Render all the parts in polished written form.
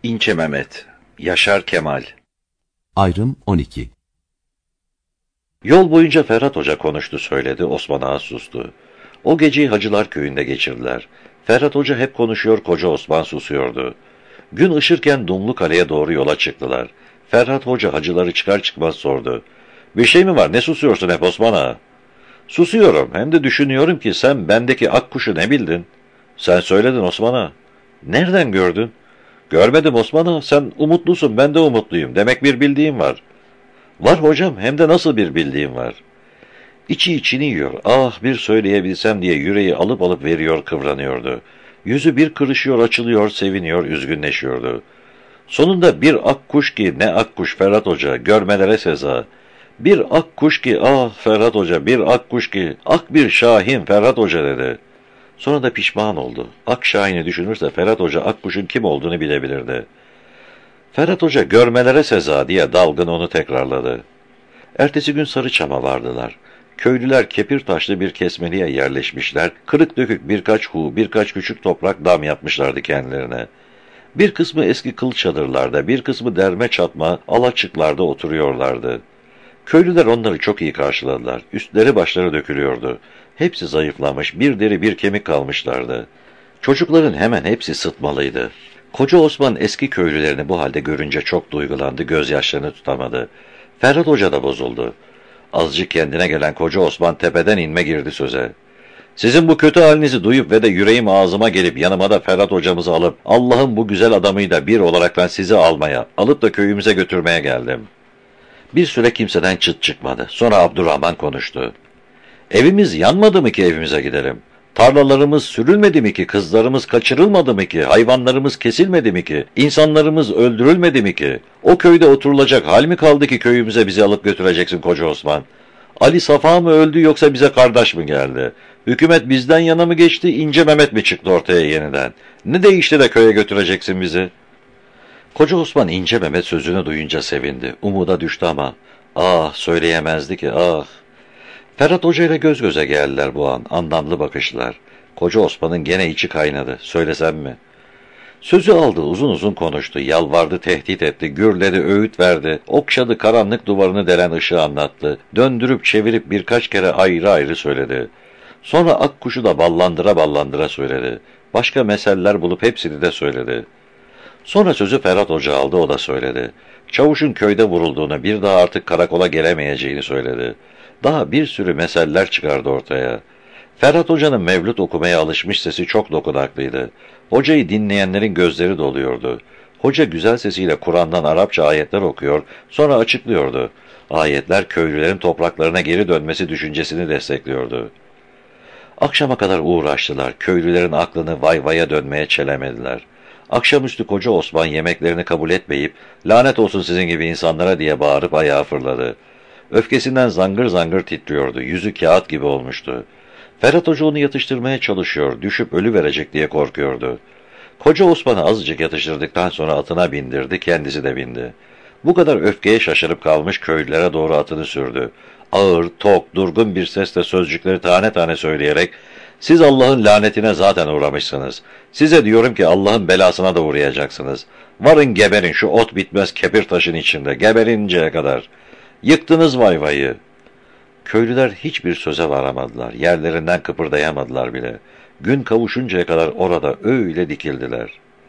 İnce Mehmet, Yaşar Kemal. Ayrım 12. Yol boyunca Ferhat Hoca konuştu söyledi, Osman Ağa sustu. O geceyi Hacılar Köyü'nde geçirdiler. Ferhat Hoca hep konuşuyor, koca Osman susuyordu. Gün ışırken Dumlukale'ye doğru yola çıktılar. Ferhat Hoca hacıları çıkar çıkmaz sordu. Bir şey mi var, ne susuyorsun hep Osman Ağa? Susuyorum, hem de düşünüyorum ki sen bendeki akkuşu ne bildin? Sen söyledin Osman Ağa. Nereden gördün? Görmedim Osman Ağa, sen umutlusun, ben de umutluyum. Demek bir bildiğim var. Var hocam, hem de nasıl bir bildiğim var. İçi içini yiyor, ah bir söyleyebilsem diye yüreği alıp alıp veriyor, kıvranıyordu. Yüzü bir kırışıyor, açılıyor, seviniyor, üzgünleşiyordu. Sonunda bir akkuş ki ne akkuş Ferhat Hoca, görmelere seza. Bir akkuş ki ah Ferhat Hoca, bir akkuş ki ak bir şahin Ferhat Hoca dedi. Sonra da pişman oldu. Ak şahini düşünürse Ferhat Hoca akkuşun kim olduğunu bilebilirdi. Ferhat Hoca görmelere seza diye dalgın onu tekrarladı. Ertesi gün Sarıçam'a vardılar. Köylüler kepir taşlı bir kesmeliğe yerleşmişler, kırık dökük birkaç birkaç küçük toprak dam yapmışlardı kendilerine. Bir kısmı eski kıl çadırlarda, bir kısmı derme çatma alaçıklarda oturuyorlardı. Köylüler onları çok iyi karşıladılar. Üstleri başları dökülüyordu. Hepsi zayıflamış, bir deri bir kemik kalmışlardı. Çocukların hemen hepsi sıtmalıydı. Koca Osman eski köylülerini bu halde görünce çok duygulandı, gözyaşlarını tutamadı. Ferhat Hoca da bozuldu. Azıcık kendine gelen koca Osman tepeden inme girdi söze. Sizin bu kötü halinizi duyup ve de yüreğim ağzıma gelip yanıma da Ferhat hocamızı alıp Allah'ın bu güzel adamıyla bir olarak ben sizi almaya, alıp da köyümüze götürmeye geldim. Bir süre kimseden çıt çıkmadı. Sonra Abdurrahman konuştu. Evimiz yanmadı mı ki evimize gidelim? Tarlalarımız sürülmedi mi ki? Kızlarımız kaçırılmadı mı ki? Hayvanlarımız kesilmedi mi ki? İnsanlarımız öldürülmedi mi ki? O köyde oturulacak hal mi kaldı ki köyümüze bizi alıp götüreceksin koca Osman? Ali Safa mı öldü yoksa bize kardeş mi geldi? Hükümet bizden yana mı geçti, İnce Mehmet mi çıktı ortaya yeniden? Ne değişti de köye götüreceksin bizi? Koca Osman İnce Mehmet sözünü duyunca sevindi. Umuda düştü ama ah söyleyemezdi ki ah. Ferhat Hoca ile göz göze geldiler bu an, anlamlı bakışlar. Koca Osman'ın gene içi kaynadı. Söylesem mi? Sözü aldı, uzun uzun konuştu, yalvardı, tehdit etti, gürledi, öğüt verdi, okşadı, karanlık duvarını delen ışığı anlattı, döndürüp çevirip birkaç kere ayrı ayrı söyledi. Sonra akkuşu da ballandıra ballandıra söyledi. Başka meseller bulup hepsini de söyledi. Sonra sözü Ferhat Hoca aldı, o da söyledi. Çavuşun köyde vurulduğunu, bir daha artık karakola gelemeyeceğini söyledi. Daha bir sürü meseller çıkardı ortaya. Ferhat Hoca'nın mevlüt okumaya alışmış sesi çok dokunaklıydı. Hocayı dinleyenlerin gözleri doluyordu. Hoca güzel sesiyle Kur'an'dan Arapça ayetler okuyor, sonra açıklıyordu. Ayetler köylülerin topraklarına geri dönmesi düşüncesini destekliyordu. Akşama kadar uğraştılar, köylülerin aklını vay vaya dönmeye çelemediler. Akşamüstü koca Osman yemeklerini kabul etmeyip, lanet olsun sizin gibi insanlara diye bağırıp ayağa fırladı. Öfkesinden zangır zangır titriyordu, yüzü kağıt gibi olmuştu. Ferhat Hoca onu yatıştırmaya çalışıyor, düşüp ölü verecek diye korkuyordu. Koca Osman'ı azıcık yatıştırdıktan sonra atına bindirdi, kendisi de bindi. Bu kadar öfkeye şaşırıp kalmış köylülere doğru atını sürdü. Ağır, tok, durgun bir sesle sözcükleri tane tane söyleyerek, siz Allah'ın lanetine zaten uğramışsınız. Size diyorum ki Allah'ın belasına da uğrayacaksınız. Varın geberin şu ot bitmez kepir taşın içinde, geberinceye kadar. Yıktınız vayvayı. Köylüler hiçbir söze varamadılar, yerlerinden kıpırdayamadılar bile. Gün kavuşuncaya kadar orada öyle dikildiler.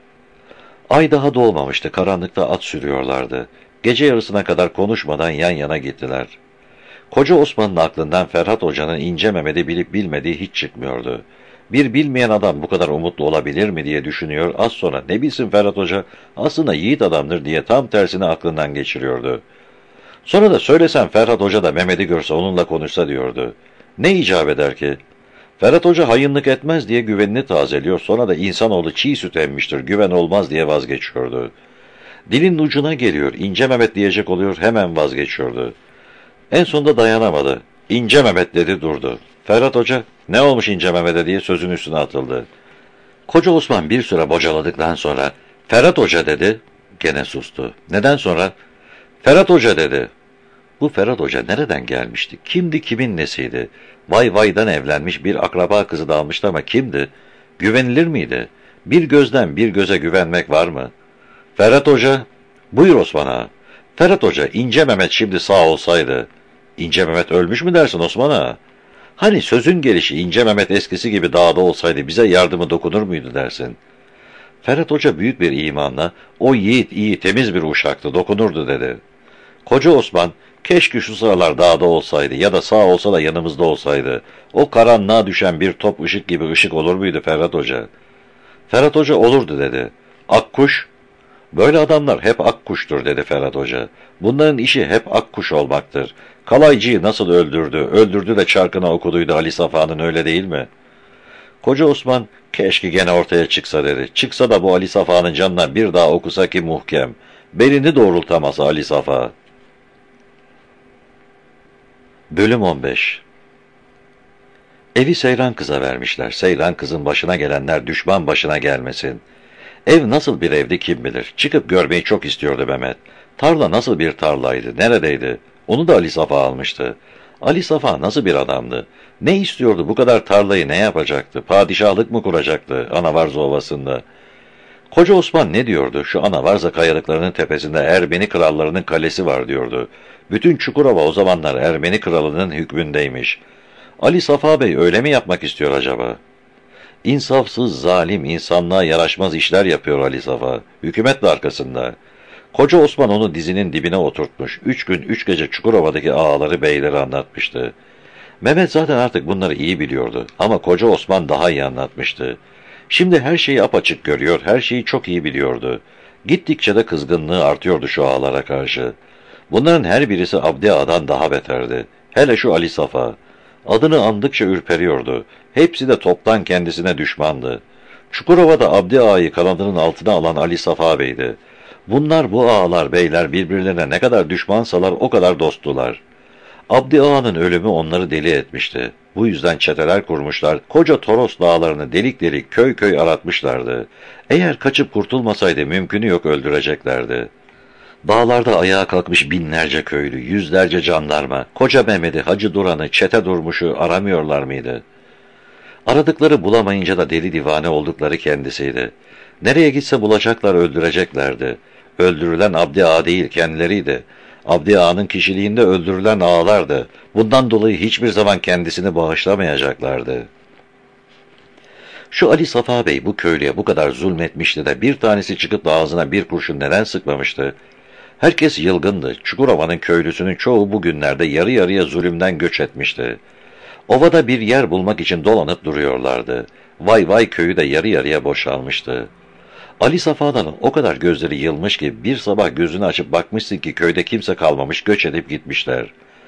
Ay daha doğmamıştı, karanlıkta at sürüyorlardı. Gece yarısına kadar konuşmadan yan yana gittiler. Koca Osman'ın aklından Ferhat Hoca'nın İnce Mehmet'i bilip bilmediği hiç çıkmıyordu. Bir bilmeyen adam bu kadar umutlu olabilir mi diye düşünüyor, az sonra ne bilsin Ferhat Hoca, aslında yiğit adamdır diye tam tersini aklından geçiriyordu. Sonra da söylesen Ferhat Hoca da Mehmet'i görse onunla konuşsa diyordu. Ne icap eder ki? Ferhat Hoca hayınlık etmez diye güvenini tazeliyor, sonra da insanoğlu çiğ süt emmiştir, güven olmaz diye vazgeçiyordu. Dilin ucuna geliyor, İnce Mehmet diyecek oluyor, hemen vazgeçiyordu. En sonunda dayanamadı. İnce Mehmet dedi, durdu. Ferhat Hoca, ne olmuş İnce Mehmet'e diye sözün üstüne atıldı. Koca Osman bir süre bocaladıktan sonra, Ferhat Hoca dedi, gene sustu. Neden sonra? Ferhat Hoca dedi. Bu Ferhat Hoca nereden gelmişti? Kimdi, kimin nesiydi? Vay vaydan evlenmiş bir akraba kızı da almıştı ama kimdi? Güvenilir miydi? Bir gözden bir göze güvenmek var mı? Ferhat Hoca, buyur Osman Ağa. Ferhat Hoca, İnce Mehmet şimdi sağ olsaydı. İnce Mehmet ölmüş mü dersin Osman Ağa? Hani sözün gelişi İnce Mehmet eskisi gibi dağda olsaydı bize yardımı dokunur muydu dersin? Ferhat Hoca büyük bir imanla, o yiğit iyi temiz bir uşaktı, dokunurdu dedi. Koca Osman, keşke şu sıralar dağda olsaydı ya da sağ olsa da yanımızda olsaydı. O karanlığa düşen bir top ışık gibi ışık olur muydu Ferhat Hoca? Ferhat Hoca olurdu dedi. Akkuş? Böyle adamlar hep akkuştur dedi Ferhat Hoca. Bunların işi hep akkuş olmaktır. Kalaycıyı nasıl öldürdü, öldürdü de çarkına okuduydu Ali Safa'nın, öyle değil mi? Koca Osman, keşke gene ortaya çıksa dedi. Çıksa da bu Ali Safa'nın canına bir daha okusa ki muhkem. Belini doğrultamasa Ali Safa. Bölüm 15. Evi Seyran kıza vermişler. Seyran kızın başına gelenler düşman başına gelmesin. Ev nasıl bir evdi kim bilir. Çıkıp görmeyi çok istiyordu Mehmet. Tarla nasıl bir tarlaydı, neredeydi? Onu da Ali Safa almıştı. Ali Safa nasıl bir adamdı? Ne istiyordu, bu kadar tarlayı ne yapacaktı? Padişahlık mı kuracaktı Anavarza Ovası'nda? Koca Osman ne diyordu? Şu Anavarza kayalıklarının tepesinde Ermeni krallarının kalesi var diyordu. Bütün Çukurova o zamanlar Ermeni kralının hükmündeymiş. Ali Safa Bey öyle mi yapmak istiyor acaba? İnsafsız, zalim, insanlığa yaraşmaz işler yapıyor Ali Safa. Hükümet de arkasında. Koca Osman onu dizinin dibine oturtmuş. 3 gün 3 gece Çukurova'daki ağaları beyleri anlatmıştı. Mehmet zaten artık bunları iyi biliyordu. Ama Koca Osman daha iyi anlatmıştı. Şimdi her şeyi apaçık görüyor, her şeyi çok iyi biliyordu. Gittikçe de kızgınlığı artıyordu şu ağalara karşı. Bunların her birisi Abdi Ağa'dan daha beterdi. Hele şu Ali Safa. Adını andıkça ürperiyordu. Hepsi de toptan kendisine düşmandı. Çukurova'da Abdi Ağa'yı kanadının altına alan Ali Safa Bey'di. Bunlar, bu ağalar, beyler birbirlerine ne kadar düşmansalar o kadar dosttular. Abdi Ağa'nın ölümü onları deli etmişti. Bu yüzden çeteler kurmuşlar, koca Toros dağlarını delik delik köy köy aratmışlardı. Eğer kaçıp kurtulmasaydı mümkünü yok, öldüreceklerdi. Dağlarda ayağa kalkmış binlerce köylü, yüzlerce jandarma, koca Mehmet'i, Hacı Duran'ı, Çete Durmuş'u aramıyorlar mıydı? Aradıkları bulamayınca da deli divane oldukları kendisiydi. Nereye gitse bulacaklar, öldüreceklerdi. Öldürülen Abdi Ağa değil, kendileriydi. Abdi Ağa'nın kişiliğinde öldürülen ağalardı. Bundan dolayı hiçbir zaman kendisini bağışlamayacaklardı. Şu Ali Safa Bey bu köylüye bu kadar zulmetmişti de bir tanesi çıkıp da ağzına bir kurşun neden sıkmamıştı? Herkes yılgındı. Çukurova'nın köylüsünün çoğu bugünlerde yarı yarıya zulümden göç etmişti. Ovada bir yer bulmak için dolanıp duruyorlardı. Vay vay köyü de yarı yarıya boşalmıştı. Ali Safa'dan o kadar gözleri yılmış ki bir sabah gözünü açıp bakmışsın ki köyde kimse kalmamış, göç edip gitmişler.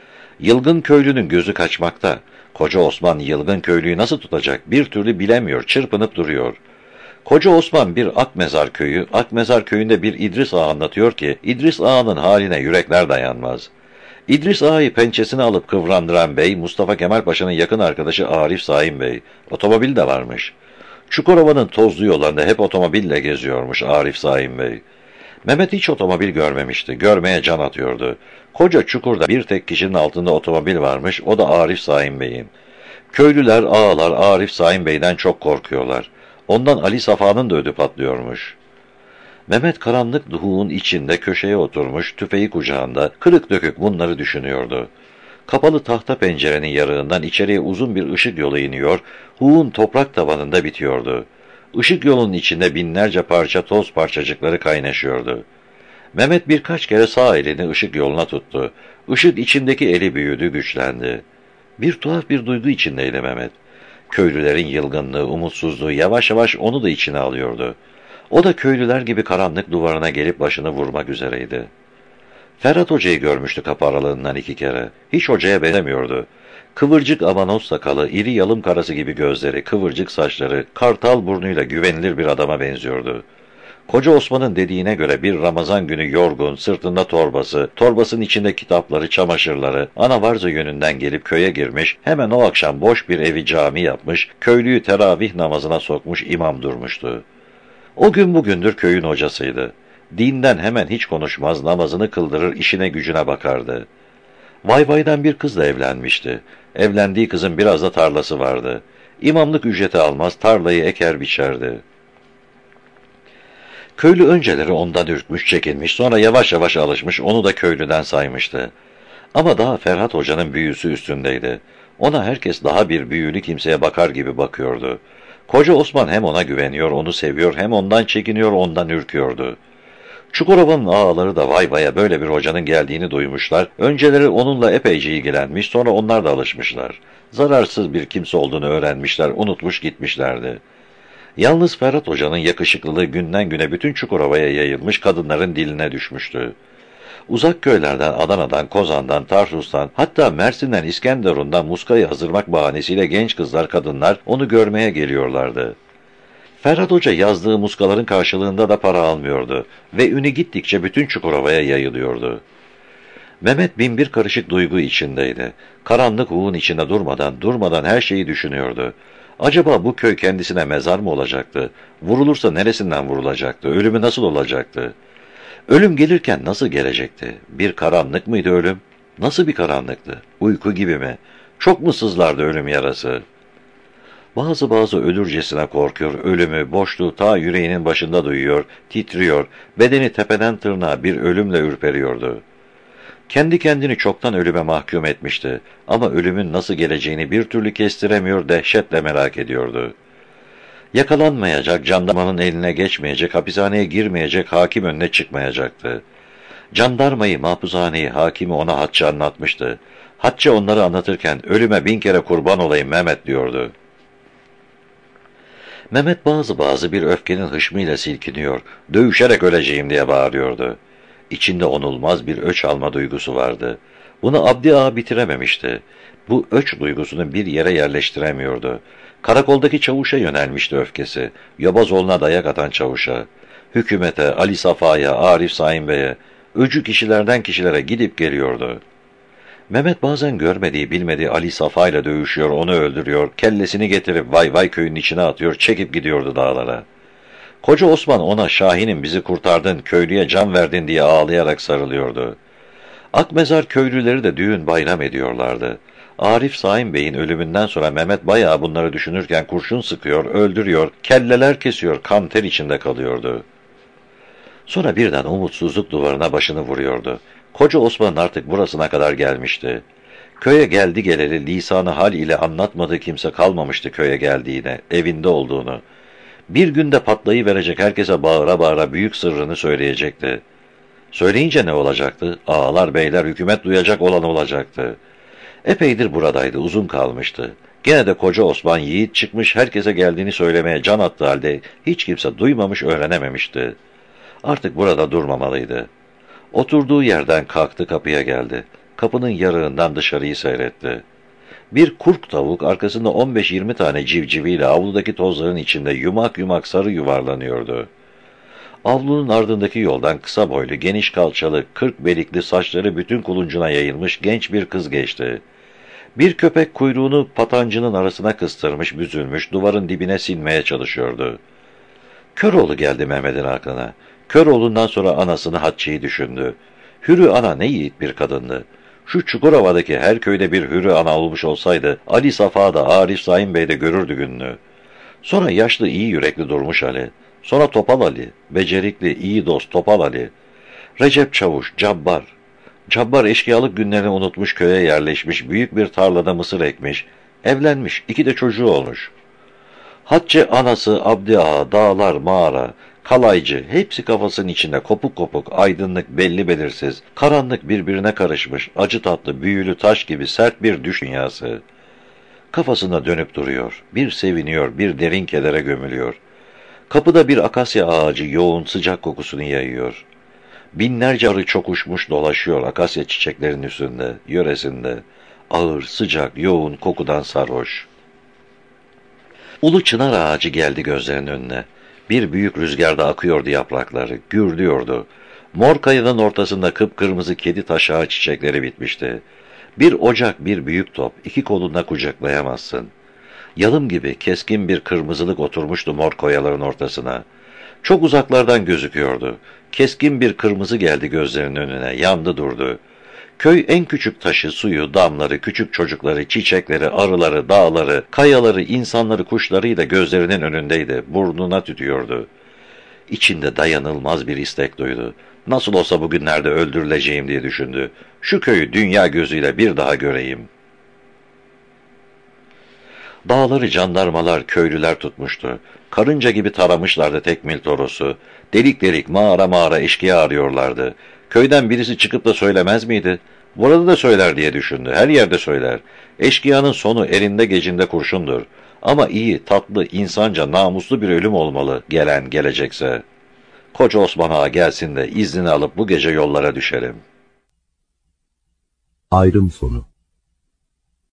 Yılgın köylünün gözü kaçmakta. Koca Osman yılgın köylüyü nasıl tutacak bir türlü bilemiyor, çırpınıp duruyor. Koca Osman bir Akmezar köyü, Akmezar köyünde bir İdris Ağa anlatıyor ki İdris Ağa'nın haline yürekler dayanmaz. İdris Ağa'yı pençesine alıp kıvrandıran bey, Mustafa Kemal Paşa'nın yakın arkadaşı Arif Saim Bey. Otomobil de varmış. Çukurova'nın tozlu yollarında hep otomobille geziyormuş Arif Saim Bey. Mehmet hiç otomobil görmemişti, görmeye can atıyordu. Koca Çukur'da bir tek kişinin altında otomobil varmış, o da Arif Saim Bey'in. Köylüler, ağalar Arif Saim Bey'den çok korkuyorlar. Ondan Ali Safa'nın da ödü patlıyormuş. Mehmet karanlık duhuğun içinde köşeye oturmuş, tüfeği kucağında, kırık dökük bunları düşünüyordu. Kapalı tahta pencerenin yarığından içeriye uzun bir ışık yolu iniyor, huğun toprak tabanında bitiyordu. Işık yolunun içinde binlerce parça toz parçacıkları kaynaşıyordu. Mehmet birkaç kere sağ elini ışık yoluna tuttu. Işık içindeki eli büyüdü, güçlendi. Bir tuhaf bir duygu içindeydi Mehmet. Köylülerin yılgınlığı, umutsuzluğu yavaş yavaş onu da içine alıyordu. O da köylüler gibi karanlık duvarına gelip başını vurmak üzereydi. Ferhat Hoca'yı görmüştü kapı aralığından 2 kere. Hiç hocaya benzemiyordu. Kıvırcık abanoz sakalı, iri yalım karası gibi gözleri, kıvırcık saçları, kartal burnuyla güvenilir bir adama benziyordu. Koca Osman'ın dediğine göre bir Ramazan günü yorgun, sırtında torbası, torbasının içinde kitapları, çamaşırları, Anavarza yönünden gelip köye girmiş, hemen o akşam boş bir evi cami yapmış, köylüyü teravih namazına sokmuş imam durmuştu. O gün bugündür köyün hocasıydı. Dinden hemen hiç konuşmaz, namazını kıldırır, işine gücüne bakardı. Vayvay'dan bir kızla evlenmişti. Evlendiği kızın biraz da tarlası vardı. İmamlık ücreti almaz, tarlayı eker biçerdi. Köylü önceleri ondan ürkmüş, çekinmiş, sonra yavaş yavaş alışmış, onu da köylüden saymıştı. Ama daha Ferhat Hoca'nın büyüsü üstündeydi. Ona herkes daha bir büyülü kimseye bakar gibi bakıyordu. Koca Osman hem ona güveniyor, onu seviyor, hem ondan çekiniyor, ondan ürküyordu. Çukurova'nın ağaları da vay vaya böyle bir hocanın geldiğini duymuşlar. Önceleri onunla epeyce ilgilenmiş, sonra onlar da alışmışlar. Zararsız bir kimse olduğunu öğrenmişler, unutmuş gitmişlerdi. Yalnız Ferhat Hoca'nın yakışıklılığı günden güne bütün Çukurova'ya yayılmış, kadınların diline düşmüştü. Uzak köylerden, Adana'dan, Kozan'dan, Tarsus'tan, hatta Mersin'den, İskenderun'dan muskayı hazırmak bahanesiyle genç kızlar, kadınlar onu görmeye geliyorlardı. Ferhat Hoca yazdığı muskaların karşılığında da para almıyordu ve ünü gittikçe bütün Çukurova'ya yayılıyordu. Mehmet binbir karışık duygu içindeydi. Karanlık huğun içinde durmadan her şeyi düşünüyordu. Acaba bu köy kendisine mezar mı olacaktı? Vurulursa neresinden vurulacaktı? Ölümü nasıl olacaktı? Ölüm gelirken nasıl gelecekti? Bir karanlık mıydı ölüm? Nasıl bir karanlıktı? Uyku gibi mi? Çok mu sızlardı ölüm yarası? Bazı ölürcesine korkuyor, ölümü, boşluğu ta yüreğinin başında duyuyor, titriyor, bedeni tepeden tırnağa bir ölümle ürperiyordu. Kendi kendini çoktan ölüme mahkum etmişti ama ölümün nasıl geleceğini bir türlü kestiremiyor, dehşetle merak ediyordu. Yakalanmayacak, jandarmanın eline geçmeyecek, hapishaneye girmeyecek, hakim önüne çıkmayacaktı. Jandarmayı, mahpushaneyi, hakimi ona Hatçı anlatmıştı. Hatçı onları anlatırken ölüme 1000 kere kurban olayım Mehmet diyordu. Mehmet bazı bir öfkenin hışmıyla silkiniyor, dövüşerek öleceğim diye bağırıyordu. İçinde onulmaz bir öç alma duygusu vardı. Bunu Abdi Ağa bitirememişti. Bu öç duygusunu bir yere yerleştiremiyordu. Karakoldaki çavuşa yönelmişti öfkesi. Yobazoğlu'na dayak atan çavuşa. Hükümete, Ali Safa'ya, Arif Saim Bey'e, öcü kişilerden kişilere gidip geliyordu. Mehmet bazen görmediği, bilmediği Ali Safa ile dövüşüyor, onu öldürüyor, kellesini getirip vay vay köyünün içine atıyor, çekip gidiyordu dağlara. Koca Osman ona Şahin'im bizi kurtardın, köylüye can verdin diye ağlayarak sarılıyordu. Akmezar köylüleri de düğün bayram ediyorlardı. Arif Saim Bey'in ölümünden sonra Mehmet bayağı bunları düşünürken kurşun sıkıyor, öldürüyor, kelleler kesiyor, kan ter içinde kalıyordu. Sonra birden umutsuzluk duvarına başını vuruyordu. Koca Osman artık burasına kadar gelmişti. Köye geldi geleli lisanı hal ile anlatmadığı kimse kalmamıştı köye geldiğini, evinde olduğunu. Bir günde patlayıverecek, herkese bağıra bağıra büyük sırrını söyleyecekti. Söyleyince ne olacaktı? Ağalar, beyler, hükümet duyacak olan olacaktı. Epeydir buradaydı, uzun kalmıştı. Gene de Koca Osman yiğit çıkmış, herkese geldiğini söylemeye can attığı halde hiç kimse duymamış, öğrenememişti. Artık burada durmamalıydı. Oturduğu yerden kalktı, kapıya geldi. Kapının yarığından dışarıyı seyretti. Bir kurk tavuk arkasında 15-20 tane civciviyle avludaki tozların içinde yumak yumak sarı yuvarlanıyordu. Avlunun ardındaki yoldan kısa boylu, geniş kalçalı, 40 belikli, saçları bütün kuluncuna yayılmış genç bir kız geçti. Bir köpek kuyruğunu patancının arasına kıstırmış, büzülmüş, duvarın dibine silmeye çalışıyordu. Köroğlu geldi Mehmet'in aklına. Köroğlu'ndan sonra anasını Hatçı'yı düşündü. Hürü ana ne yiğit bir kadındı. Şu Çukurova'daki her köyde bir hürü ana olmuş olsaydı, Ali Safa da, Arif Saim Bey de görürdü gününü. Sonra yaşlı, iyi yürekli Durmuş Ali. Sonra Topal Ali, becerikli, iyi dost Topal Ali. Recep Çavuş, Cabbar. Cabbar eşkıyalık günlerini unutmuş, köye yerleşmiş, büyük bir tarlada mısır ekmiş, evlenmiş, 2 de çocuğu olmuş. Hatçı anası, Abdi Ağa, dağlar, mağara, kalaycı, hepsi kafasının içinde kopuk kopuk, aydınlık, belli belirsiz, karanlık birbirine karışmış, acı tatlı, büyülü taş gibi sert bir düş dünyası. Kafasında dönüp duruyor, bir seviniyor, bir derin kedere gömülüyor. Kapıda bir akasya ağacı yoğun sıcak kokusunu yayıyor. Binlerce arı çok uçmuş dolaşıyor akasya çiçeklerin üstünde, yöresinde. Ağır, sıcak, yoğun kokudan sarhoş. Ulu çınar ağacı geldi gözlerinin önüne. Bir büyük rüzgarda akıyordu yaprakları, gürlüyordu. Mor kayanın ortasında kıpkırmızı kedi taşağı çiçekleri bitmişti. Bir ocak, bir büyük top, 2 kolunda kucaklayamazsın. Yalım gibi keskin bir kırmızılık oturmuştu mor koyaların ortasına. Çok uzaklardan gözüküyordu. Keskin bir kırmızı geldi gözlerinin önüne, yandı durdu. Köy en küçük taşı, suyu, damları, küçük çocukları, çiçekleri, arıları, dağları, kayaları, insanları, kuşlarıyla gözlerinin önündeydi, burnuna tütüyordu. İçinde dayanılmaz bir istek duydu. Nasıl olsa bugünlerde öldürüleceğim diye düşündü. Şu köyü dünya gözüyle bir daha göreyim. Dağları jandarmalar, köylüler tutmuştu. Karınca gibi taramışlardı Tekmil Toros'u. Delik delik, mağara mağara eşkıya arıyorlardı. Köyden birisi çıkıp da söylemez miydi? Burada da söyler diye düşündü. Her yerde söyler. Eşkıyanın sonu elinde gecinde kurşundur. Ama iyi, tatlı, insanca, namuslu bir ölüm olmalı gelen gelecekse. Koca Osman Ağa gelsin de iznini alıp bu gece yollara düşerim. Ayrım sonu.